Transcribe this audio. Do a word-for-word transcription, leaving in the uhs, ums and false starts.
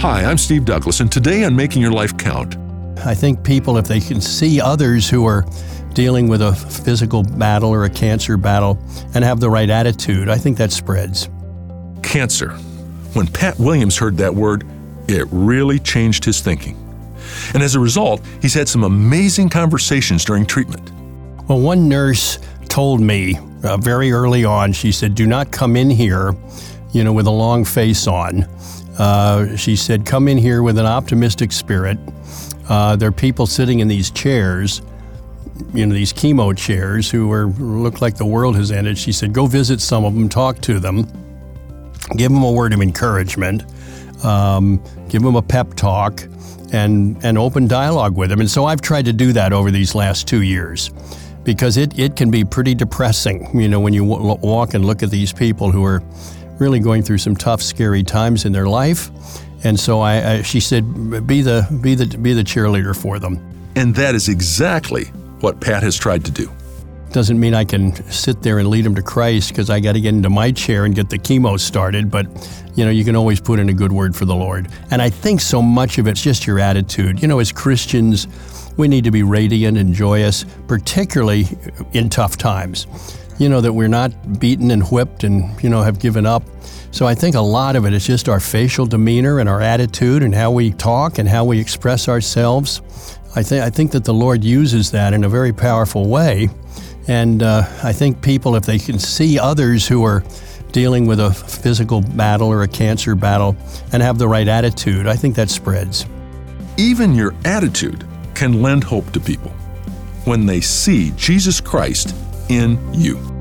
Hi, I'm Steve Douglas, and today on Making Your Life Count. I think people, if they can see others who are dealing with a physical battle or a cancer battle and have the right attitude, I think that spreads. Cancer. When Pat Williams heard that word, it really changed his thinking. And as a result, he's had some amazing conversations during treatment. Well, one nurse told me uh, very early on, she said, do not come in here, you know, with a long face on. Uh, she said, come in here with an optimistic spirit. Uh, there are people sitting in these chairs, you know, these chemo chairs who are look like the world has ended. She said, go visit some of them, talk to them, give them a word of encouragement, um, give them a pep talk, and, and open dialogue with them. And so I've tried to do that over these last two years because it, it can be pretty depressing, you know, when you w- walk and look at these people who are really going through some tough, scary times in their life. And so I, I, she said, be the, be, the, be the cheerleader for them. And that is exactly what Pat has tried to do. Doesn't mean I can sit there and lead them to Christ because I got to get into my chair and get the chemo started, but you know, you can always put in a good word for the Lord. And I think so much of it's just your attitude. You know, as Christians, we need to be radiant and joyous, particularly in tough times. You know, that we're not beaten and whipped and, you know, have given up. So I think a lot of it is just our facial demeanor and our attitude and how we talk and how we express ourselves. I think I think that the Lord uses that in a very powerful way. And uh, I think people, if they can see others who are dealing with a physical battle or a cancer battle and have the right attitude, I think that spreads. Even your attitude can lend hope to people when they see Jesus Christ in you.